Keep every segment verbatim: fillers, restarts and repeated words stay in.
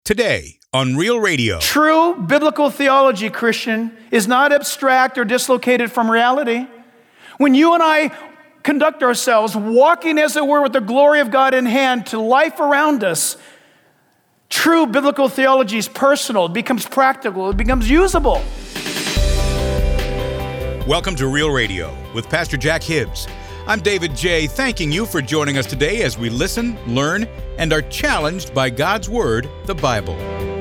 Today on Real Radio. True biblical theology, Christian, is not abstract or dislocated from reality. When you and I conduct ourselves, walking as it were with the glory of God in hand to life around us, true biblical theology is personal, it becomes practical, it becomes usable. Welcome to Real Radio with Pastor Jack Hibbs. I'm David J., thanking you for joining us today as we listen, learn, and are challenged by God's Word, the Bible.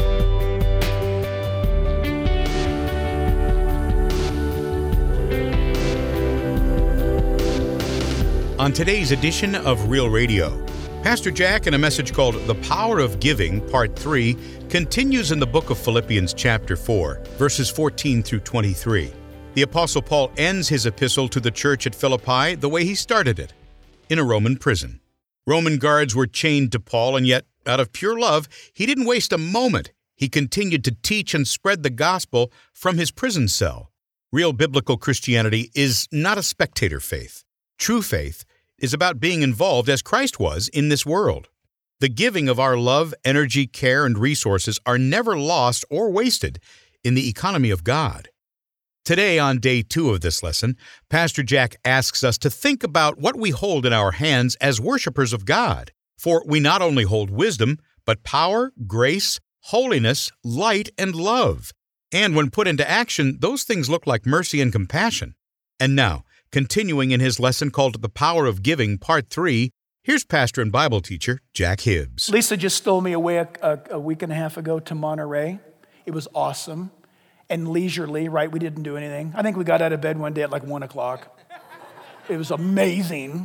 On today's edition of Real Radio, Pastor Jack, in a message called The Power of Giving, Part three, continues in the book of Philippians chapter four, verses fourteen through twenty-three. The Apostle Paul ends his epistle to the church at Philippi the way he started it, in a Roman prison. Roman guards were chained to Paul, and yet, out of pure love, he didn't waste a moment. He continued to teach and spread the gospel from his prison cell. Real biblical Christianity is not a spectator faith. True faith is about being involved as Christ was in this world. The giving of our love, energy, care, and resources are never lost or wasted in the economy of God. Today, on day two of this lesson, Pastor Jack asks us to think about what we hold in our hands as worshipers of God. For we not only hold wisdom, but power, grace, holiness, light, and love. And when put into action, those things look like mercy and compassion. And now, continuing in his lesson called The Power of Giving, Part three, here's pastor and Bible teacher Jack Hibbs. Lisa just stole me away a, a, a week and a half ago to Monterey. It was awesome. And leisurely, right? We didn't do anything. I think we got out of bed one day at like one o'clock. It was amazing.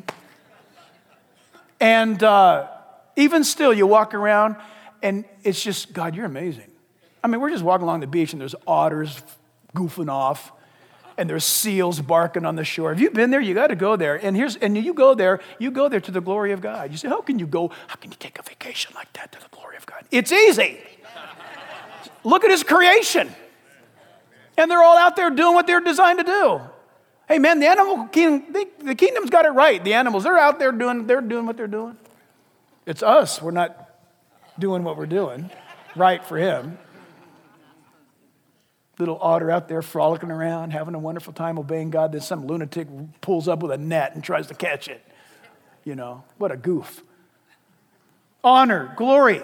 And uh, even still, you walk around and it's just, God, you're amazing. I mean, we're just walking along the beach and there's otters goofing off and there's seals barking on the shore. Have you been there? You got to go there. And here's, and you go there, you go there to the glory of God. You say, how can you go, how can you take a vacation like that to the glory of God? It's easy. Look at his creation. And they're all out there doing what they're designed to do. Hey, man, the animal kingdom, they, the kingdom's got it right. The animals, they're out there doing, they're doing what they're doing. It's us. We're not doing what we're doing right for him. Little otter out there frolicking around, having a wonderful time obeying God. Then some lunatic pulls up with a net and tries to catch it. You know, what a goof. Honor, glory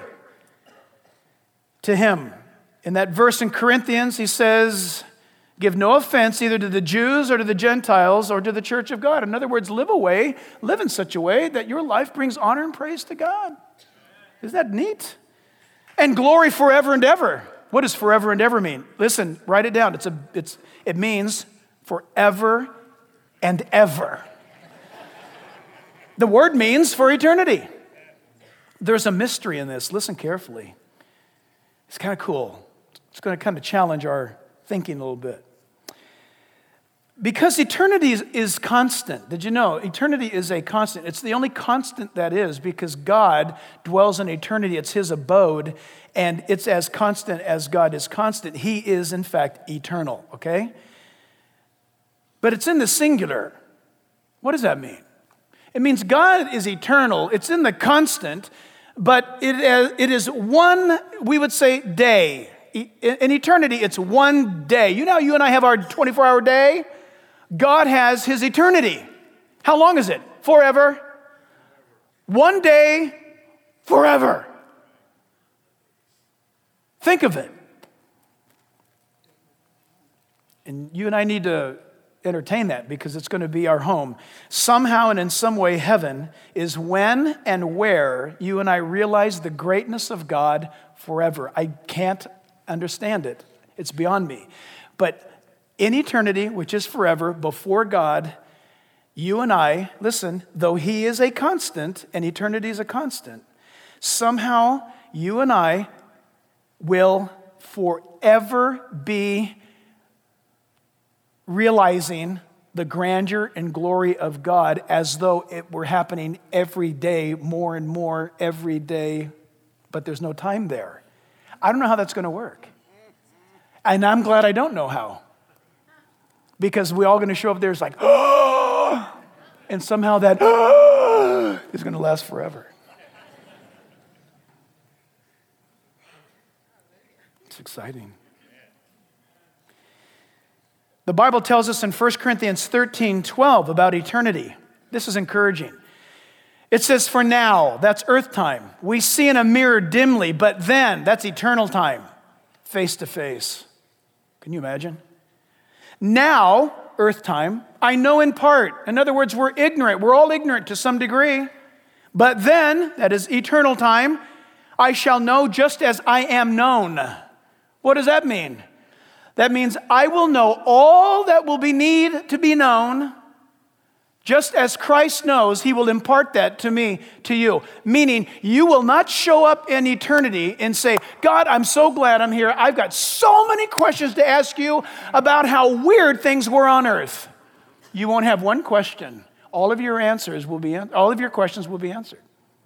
to him. In that verse in Corinthians, he says, give no offense either to the Jews or to the Gentiles or to the church of God. In other words, live a way, live in such a way that your life brings honor and praise to God. Isn't that neat? And glory forever and ever. What does forever and ever mean? Listen, write it down. It's a, it's, it means forever and ever. The word means for eternity. There's a mystery in this. Listen carefully. It's kind of cool. It's going to kind of challenge our thinking a little bit. Because eternity is, is constant. Did you know? Eternity is a constant. It's the only constant that is because God dwells in eternity. It's his abode, and it's as constant as God is constant. He is, in fact, eternal, okay? But it's in the singular. What does that mean? It means God is eternal. It's in the constant, but it is, it is one, we would say, day. In eternity, it's one day. You know how you and I have our twenty-four hour day? God has his eternity. How long is it? Forever. One day, forever. Think of it. And you and I need to entertain that because it's going to be our home. Somehow and in some way, heaven is when and where you and I realize the greatness of God forever. I can't understand it. It's beyond me. But in eternity, which is forever, before God, you and I, listen, though he is a constant and eternity is a constant, somehow you and I will forever be realizing the grandeur and glory of God as though it were happening every day, more and more every day, but there's no time there. I don't know how that's going to work. And I'm glad I don't know how. Because we're all going to show up there, it's like, oh, and somehow that oh, is going to last forever. exciting. The Bible tells us in First Corinthians thirteen twelve about eternity. This is encouraging. It says, for now, that's earth time. We see in a mirror dimly, but then, that's eternal time, face to face. Can you imagine? Now, earth time, I know in part. In other words, we're ignorant. We're all ignorant to some degree. But then, that is eternal time, I shall know just as I am known. What does that mean? That means I will know all that will be need to be known. Just as Christ knows, he will impart that to me, to you. Meaning, you will not show up in eternity and say, God, I'm so glad I'm here. I've got so many questions to ask you about how weird things were on earth. You won't have one question. All of your answers will be, all of your questions will be answered.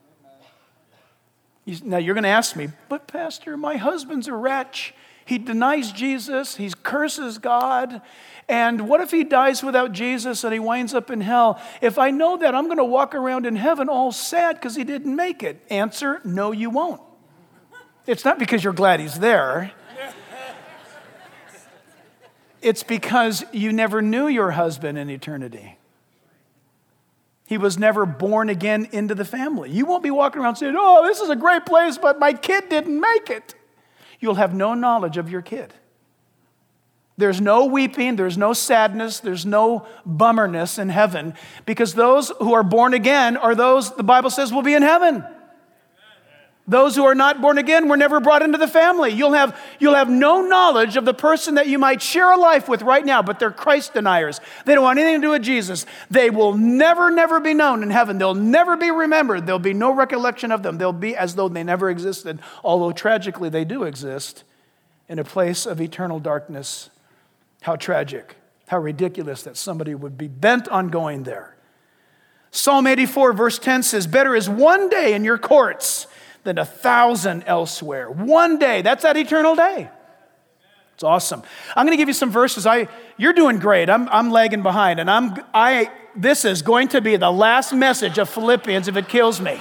Now, you're going to ask me, but Pastor, my husband's a wretch. He denies Jesus. He curses God. And what if he dies without Jesus and he winds up in hell? If I know that, I'm going to walk around in heaven all sad because he didn't make it. Answer, no, you won't. It's not because you're glad he's there. It's because you never knew your husband in eternity. He was never born again into the family. You won't be walking around saying, oh, this is a great place, but my kid didn't make it. You'll have no knowledge of your kid. There's no weeping, there's no sadness, there's no bummerness in heaven, because those who are born again are those the Bible says will be in heaven. Those who are not born again were never brought into the family. You'll have, you'll have no knowledge of the person that you might share a life with right now, but they're Christ deniers. They don't want anything to do with Jesus. They will never, never be known in heaven. They'll never be remembered. There'll be no recollection of them. They'll be as though they never existed, although tragically they do exist in a place of eternal darkness. How tragic, how ridiculous that somebody would be bent on going there. Psalm eighty-four verse ten says, better is one day in your courts than a thousand elsewhere. One day, that's that eternal day. It's awesome. I'm going to give you some verses. I, you're doing great. I'm, I'm lagging behind, and I'm, I. This is going to be the last message of Philippians if it kills me.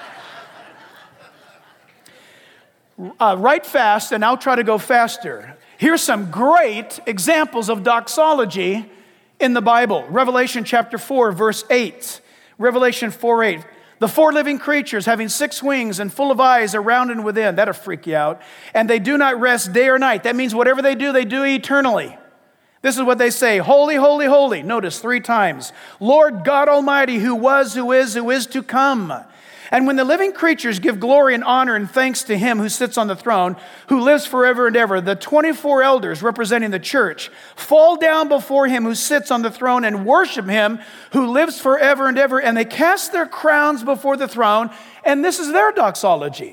Uh, write fast, and I'll try to go faster. Here's some great examples of doxology in the Bible. Revelation chapter four, verse eight. Revelation four eight. The four living creatures having six wings and full of eyes around and within. That'll freak you out. And they do not rest day or night. That means whatever they do, they do eternally. This is what they say. Holy, holy, holy. Notice three times. Lord God Almighty, who was, who is, who is to come. And when the living creatures give glory and honor and thanks to him who sits on the throne, who lives forever and ever, the twenty-four elders representing the church fall down before him who sits on the throne and worship him who lives forever and ever. And they cast their crowns before the throne. And this is their doxology.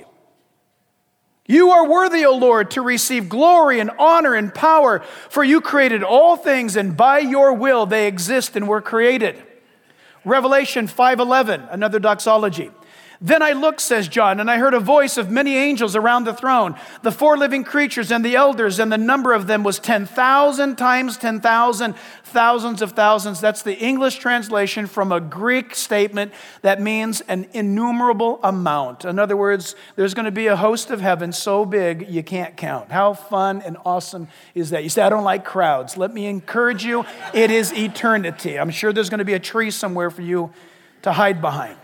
You are worthy, O Lord, to receive glory and honor and power, for you created all things, and by your will they exist and were created. Revelation five eleven, another doxology. Then I looked, says John, and I heard a voice of many angels around the throne, the four living creatures and the elders, and the number of them was ten thousand times ten thousand, thousands of thousands. That's the English translation from a Greek statement that means an innumerable amount. In other words, there's going to be a host of heaven so big you can't count. How fun and awesome is that? You say, I don't like crowds. Let me encourage you, it is eternity. I'm sure there's going to be a tree somewhere for you to hide behind.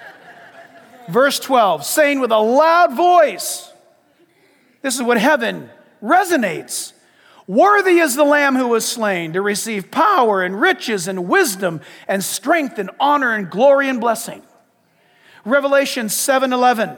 Verse twelve, saying with a loud voice, this is what heaven resonates. Worthy is the Lamb who was slain to receive power and riches and wisdom and strength and honor and glory and blessing. Revelation seven eleven.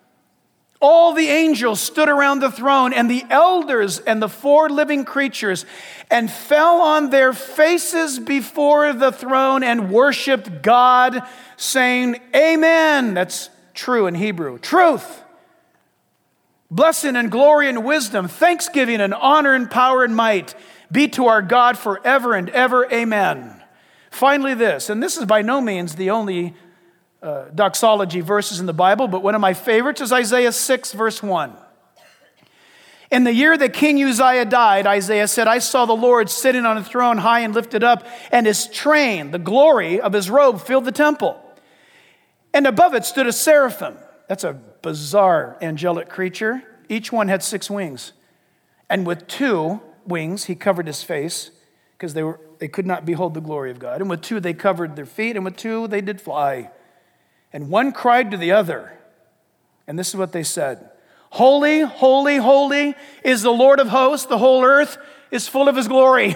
All the angels stood around the throne and the elders and the four living creatures and fell on their faces before the throne and worshiped God, saying, Amen. That's true in Hebrew. Truth, blessing and glory and wisdom, thanksgiving and honor and power and might be to our God forever and ever. Amen. Finally this, and this is by no means the only uh, doxology verses in the Bible, but one of my favorites is Isaiah six, verse one. In the year that King Uzziah died, Isaiah said, I saw the Lord sitting on a throne high and lifted up, and his train, the glory of his robe, filled the temple. And above it stood a seraphim. That's a bizarre angelic creature. Each one had six wings. And with two wings, he covered his face because they were they could not behold the glory of God. And with two, they covered their feet. And with two, they did fly. And one cried to the other. And this is what they said. Holy, holy, holy is the Lord of hosts. The whole earth is full of his glory.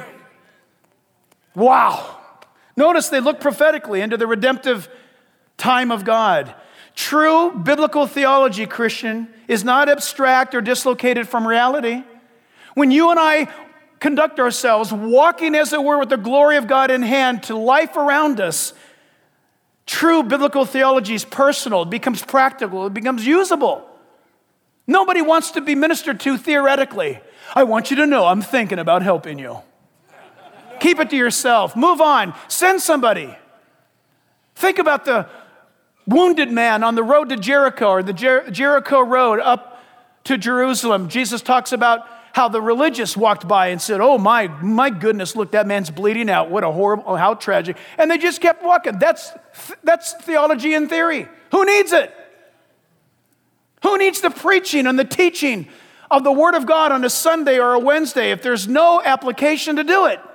Wow. Notice they look prophetically into the redemptive time of God. True biblical theology, Christian, is not abstract or dislocated from reality. When you and I conduct ourselves, walking as it were with the glory of God in hand to life around us, true biblical theology is personal, it becomes practical, it becomes usable. Nobody wants to be ministered to theoretically. I want you to know I'm thinking about helping you. Keep it to yourself. Move on. Send somebody. Think about the wounded man on the road to Jericho, or the Jer- Jericho road up to Jerusalem. Jesus talks about how the religious walked by and said, oh my, my goodness, look, that man's bleeding out. What a horrible, how tragic. And they just kept walking. That's, that's theology in theory. Who needs it? Who needs the preaching and the teaching of the Word of God on a Sunday or a Wednesday if there's no application to do it?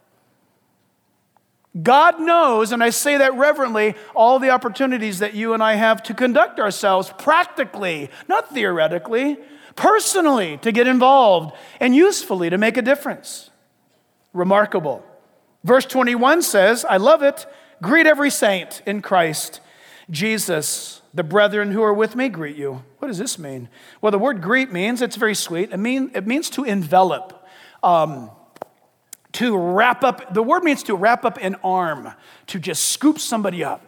God knows, and I say that reverently, all the opportunities that you and I have to conduct ourselves practically, not theoretically, personally, to get involved and usefully to make a difference. Remarkable. Verse twenty-one says, I love it, greet every saint in Christ Jesus. The brethren who are with me greet you. What does this mean? Well, the word greet means, it's very sweet, it, mean, it means to envelop. Um, To wrap up, the word means to wrap up an arm, to just scoop somebody up,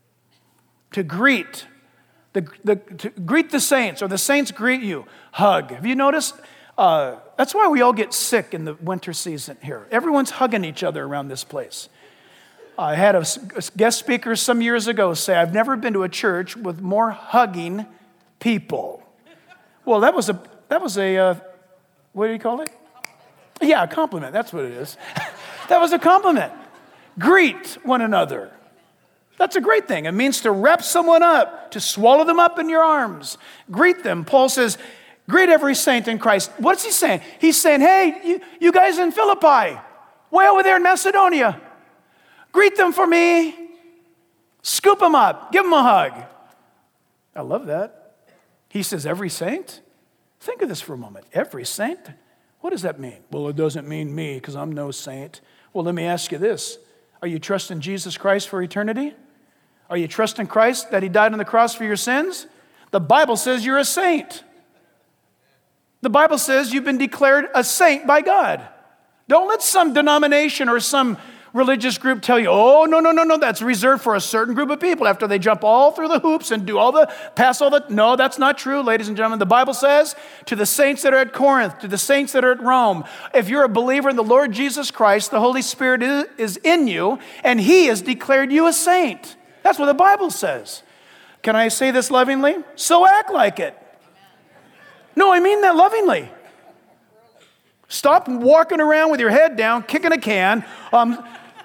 to greet, the, the, to greet the saints, or the saints greet you, hug. Have you noticed? Uh, that's why we all get sick in the winter season here. Everyone's hugging each other around this place. I had a guest speaker some years ago say, I've never been to a church with more hugging people. Well, that was a, that was a, uh, what do you call it? Yeah, a compliment. That's what it is. That was a compliment. Greet one another. That's a great thing. It means to wrap someone up, to swallow them up in your arms. Greet them. Paul says, greet every saint in Christ. What's he saying? He's saying, hey, you, you guys in Philippi, way over there in Macedonia, greet them for me. Scoop them up. Give them a hug. I love that. He says, every saint? Think of this for a moment. Every saint? What does that mean? Well, it doesn't mean me because I'm no saint. Well, let me ask you this. Are you trusting Jesus Christ for eternity? Are you trusting Christ that he died on the cross for your sins? The Bible says you're a saint. The Bible says you've been declared a saint by God. Don't let some denomination or some religious group tell you, oh, no, no, no, no, that's reserved for a certain group of people after they jump all through the hoops and do all the, pass all the, no, that's not true, ladies and gentlemen. The Bible says to the saints that are at Corinth, to the saints that are at Rome, if you're a believer in the Lord Jesus Christ, the Holy Spirit is, is in you, and he has declared you a saint. That's what the Bible says. Can I say this lovingly? So act like it. No, I mean that lovingly. Stop walking around with your head down, kicking a can. Um,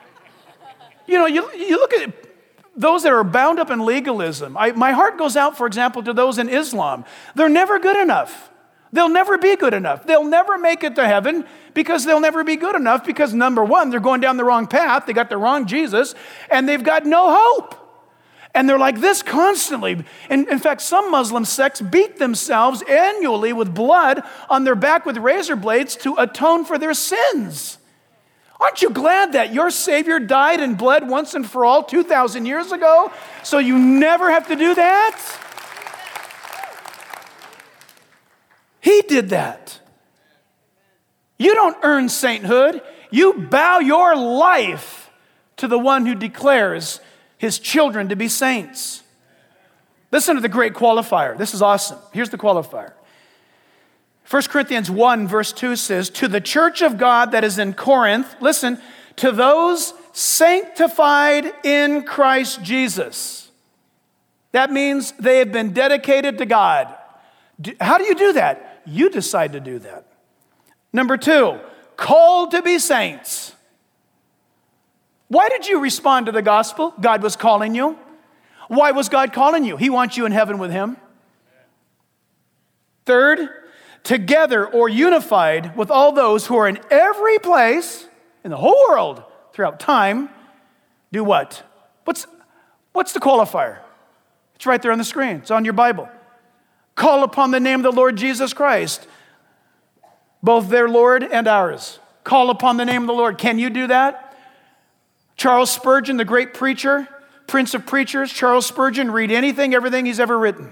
you know, you, you look at those that are bound up in legalism. I, my heart goes out, for example, to those in Islam. They're never good enough. They'll never be good enough. They'll never make it to heaven because they'll never be good enough because, number one, they're going down the wrong path. They got the wrong Jesus, and they've got no hope. And they're like this constantly. In, in fact, some Muslim sects beat themselves annually with blood on their back with razor blades to atone for their sins. Aren't you glad that your Savior died and bled once and for all two thousand years ago so you never have to do that? He did that. You don't earn sainthood. You bow your life to the one who declares his children to be saints. Listen to the great qualifier. This is awesome. Here's the qualifier. First Corinthians one verse two says, to the church of God that is in Corinth, listen, to those sanctified in Christ Jesus. That means they have been dedicated to God. How do you do that? You decide to do that. Number two, called to be saints. Why did you respond to the gospel? God was calling you. Why was God calling you? He wants you in heaven with him. Third, together or unified with all those who are in every place in the whole world throughout time, do what? What's, what's the qualifier? It's right there on the screen. It's on your Bible. Call upon the name of the Lord Jesus Christ, both their Lord and ours. Call upon the name of the Lord. Can you do that? Charles Spurgeon, the great preacher, Prince of Preachers, Charles Spurgeon, read anything, everything he's ever written.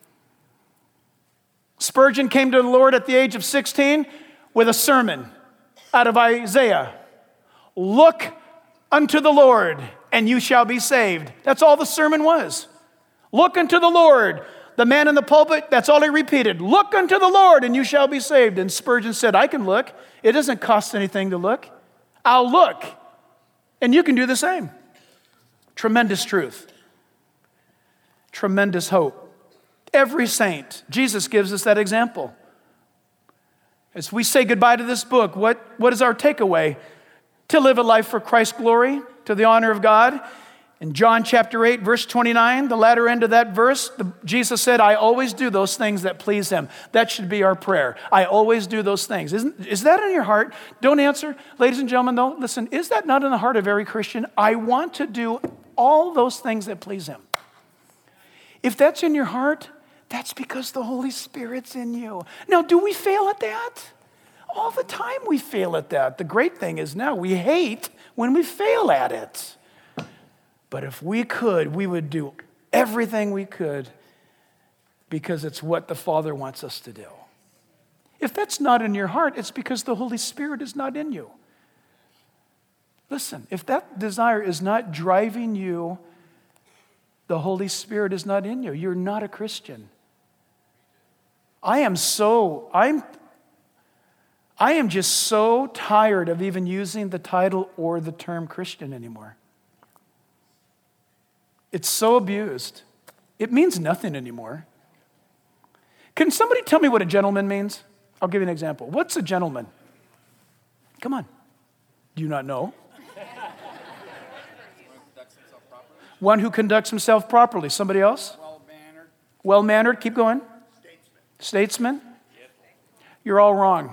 Spurgeon came to the Lord at the age of sixteen with a sermon out of Isaiah. Look unto the Lord, and you shall be saved. That's all the sermon was. Look unto the Lord. The man in the pulpit, that's all he repeated. Look unto the Lord, and you shall be saved. And Spurgeon said, I can look. It doesn't cost anything to look. I'll look. And you can do the same. Tremendous truth. Tremendous hope. Every saint, Jesus gives us that example. As we say goodbye to this book, what, what is our takeaway? To live a life for Christ's glory, to the honor of God. In John chapter eight, verse twenty-nine, the latter end of that verse, the, Jesus said, I always do those things that please him. That should be our prayer. I always do those things. Isn't, is that in your heart? Don't answer. Ladies and gentlemen, though, listen, is that not in the heart of every Christian? I want to do all those things that please him. If that's in your heart, that's because the Holy Spirit's in you. Now, do we fail at that? All the time we fail at that. The great thing is now we hate when we fail at it. But if we could, we would do everything we could because it's what the Father wants us to do. If that's not in your heart, it's because the Holy Spirit is not in you. Listen, if that desire is not driving you, the Holy Spirit is not in you. You're not a Christian. I am so, I'm, I am just so tired of even using the title or the term Christian anymore. It's so abused. It means nothing anymore. Can somebody tell me what a gentleman means? I'll give you an example. What's a gentleman? Come on. Do you not know? One who conducts himself properly. Somebody else? Well-mannered. Well-mannered. Keep going. Statesman. Statesman? You're all wrong.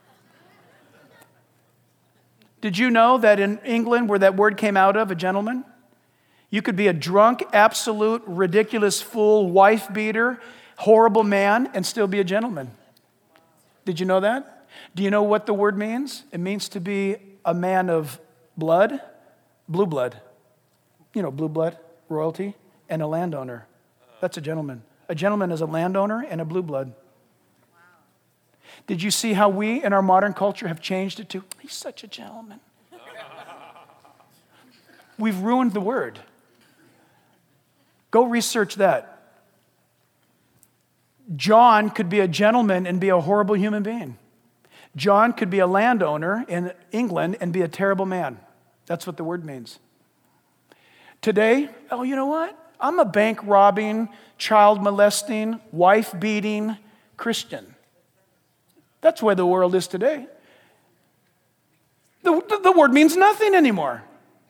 Did you know that in England, where that word came out of, a gentleman, you could be a drunk, absolute, ridiculous fool, wife-beater, horrible man, and still be a gentleman? Did you know that? Do you know what the word means? It means to be a man of blood, blue blood. You know, blue blood, royalty, and a landowner. That's a gentleman. A gentleman is a landowner and a blue blood. Wow. Did you see how we in our modern culture have changed it to, he's such a gentleman? We've ruined the word. Go research that. John could be a gentleman and be a horrible human being. John could be a landowner in England and be a terrible man. That's what the word means. Today, oh, you know what? I'm a bank robbing, child molesting, wife beating Christian. That's where the world is today. The, the, the word means nothing anymore.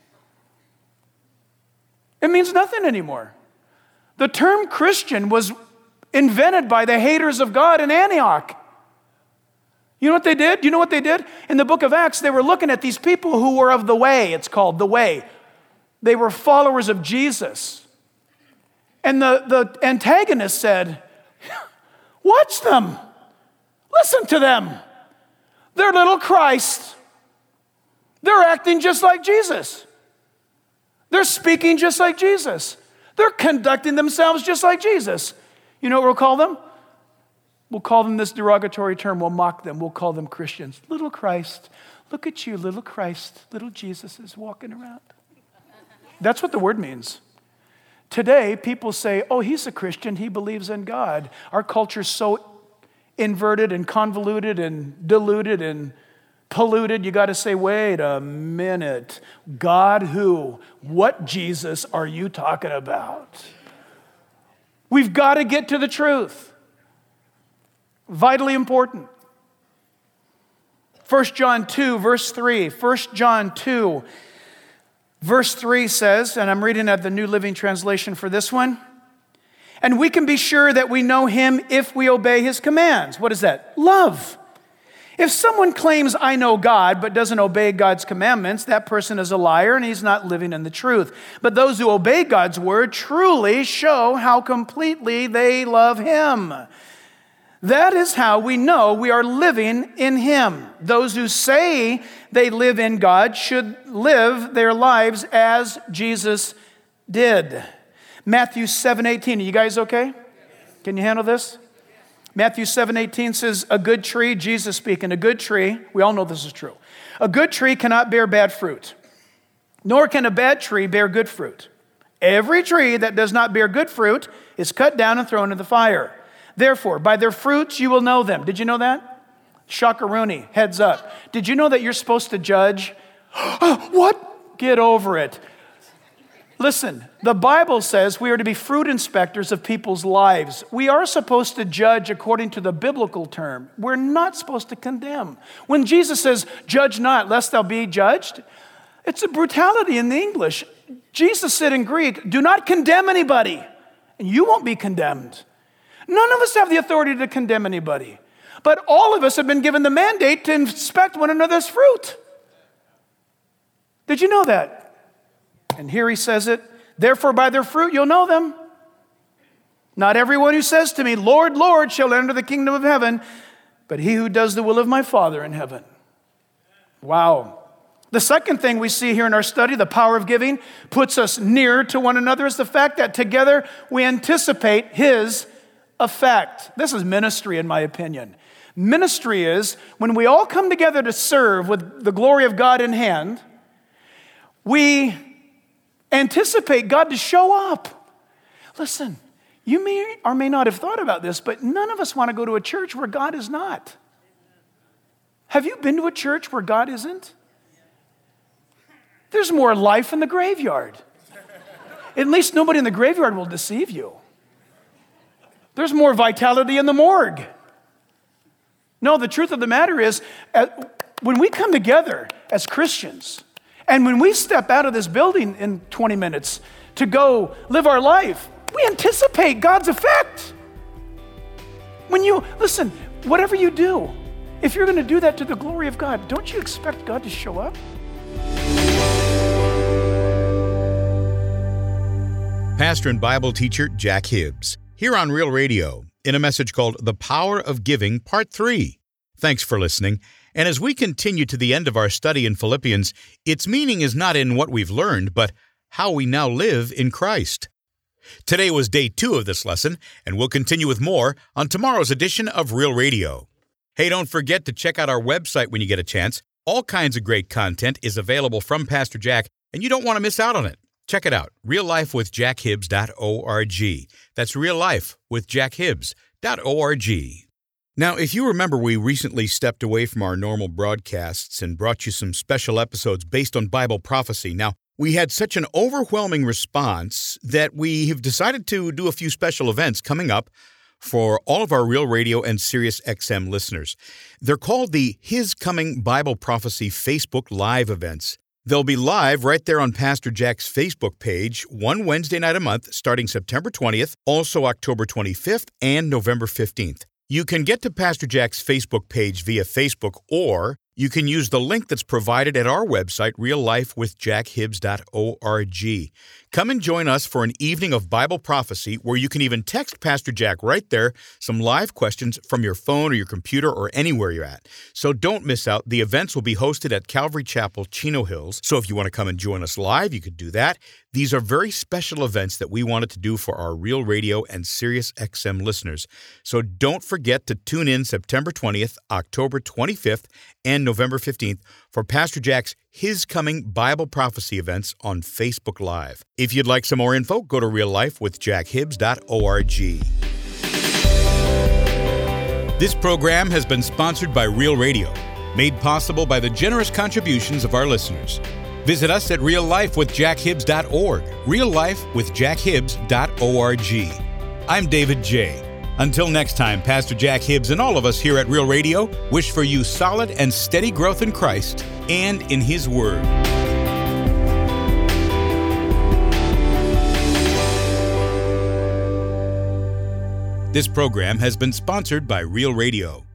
It means nothing anymore. The term Christian was invented by the haters of God in Antioch. You know what they did? You know what they did? In the book of Acts, they were looking at these people who were of the way. It's called the way. They were followers of Jesus. And the, the antagonist said, watch them. Listen to them. They're little Christ. They're acting just like Jesus. They're speaking just like Jesus. They're conducting themselves just like Jesus. You know what we'll call them? We'll call them this derogatory term. We'll mock them. We'll call them Christians. Little Christ. Look at you, little Christ. Little Jesus is walking around. That's what the word means. Today, people say, oh, he's a Christian. He believes in God. Our culture's so inverted and convoluted and diluted and polluted. You got to say, wait a minute. God who? What Jesus are you talking about? We've got to get to the truth. Vitally important. First John two, verse three. First John two, verse three says, and I'm reading at the New Living Translation for this one, And we can be sure that we know him if we obey his commands. What is that? Love. If someone claims, I know God, but doesn't obey God's commandments, that person is a liar and he's not living in the truth. But those who obey God's word truly show how completely they love him. That is how we know we are living in him. Those who say they live in God should live their lives as Jesus did. Matthew seven eighteen. Are you guys okay? Can you handle this? Matthew seven eighteen says, a good tree, Jesus speaking, a good tree, we all know this is true. A good tree cannot bear bad fruit, nor can a bad tree bear good fruit. Every tree that does not bear good fruit is cut down and thrown into the fire. Therefore, by their fruits you will know them. Did you know that? Shakaruni, heads up. Did you know that you're supposed to judge? What? Get over it. Listen, the Bible says we are to be fruit inspectors of people's lives. We are supposed to judge according to the biblical term. We're not supposed to condemn. When Jesus says, judge not, lest thou be judged, it's a brutality in the English. Jesus said in Greek, do not condemn anybody, and you won't be condemned. None of us have the authority to condemn anybody, but all of us have been given the mandate to inspect one another's fruit. Did you know that? And here he says it, therefore by their fruit you'll know them. Not everyone who says to me, Lord, Lord, shall enter the kingdom of heaven, but he who does the will of my Father in heaven. Wow. The second thing we see here in our study, the power of giving, puts us near to one another, is the fact that together we anticipate his effect. This is ministry, in my opinion. Ministry is when we all come together to serve with the glory of God in hand, we anticipate God to show up. Listen, you may or may not have thought about this, but none of us want to go to a church where God is not. Have you been to a church where God isn't? There's more life in the graveyard. At least nobody in the graveyard will deceive you. There's more vitality in the morgue. No, the truth of the matter is, when we come together as Christians, and when we step out of this building in twenty minutes to go live our life, we anticipate God's effect. When you, listen, whatever you do, if you're going to do that to the glory of God, don't you expect God to show up? Pastor and Bible teacher Jack Hibbs, here on Real Radio, in a message called The Power of Giving, Part three. Thanks for listening. And as we continue to the end of our study in Philippians, its meaning is not in what we've learned, but how we now live in Christ. Today was day two of this lesson, and we'll continue with more on tomorrow's edition of Real Radio. Hey, don't forget to check out our website when you get a chance. All kinds of great content is available from Pastor Jack, and you don't want to miss out on it. Check it out, real life with jack hibbs dot org. That's real life with jack hibbs dot org. Now, if you remember, we recently stepped away from our normal broadcasts and brought you some special episodes based on Bible prophecy. Now, we had such an overwhelming response that we have decided to do a few special events coming up for all of our Real Radio and Sirius X M listeners. They're called the His Coming Bible Prophecy Facebook Live events. They'll be live right there on Pastor Jack's Facebook page one Wednesday night a month starting September twentieth, also October twenty-fifth, and November fifteenth. You can get to Pastor Jack's Facebook page via Facebook, or you can use the link that's provided at our website, real life with jack hibbs dot org. Come and join us for an evening of Bible prophecy where you can even text Pastor Jack right there some live questions from your phone or your computer or anywhere you're at. So don't miss out. The events will be hosted at Calvary Chapel, Chino Hills. So if you want to come and join us live, you could do that. These are very special events that we wanted to do for our Real Radio and Sirius X M listeners. So don't forget to tune in September twentieth, October twenty-fifth, and November fifteenth for Pastor Jack's His Coming Bible Prophecy events on Facebook Live. If you'd like some more info, go to real life with jack hibbs dot org. This program has been sponsored by Real Radio, made possible by the generous contributions of our listeners. Visit us at real life with jack hibbs dot org, real life with jack hibbs dot org. I'm David J. Until next time, Pastor Jack Hibbs and all of us here at Real Radio wish for you solid and steady growth in Christ and in His Word. This program has been sponsored by Real Radio.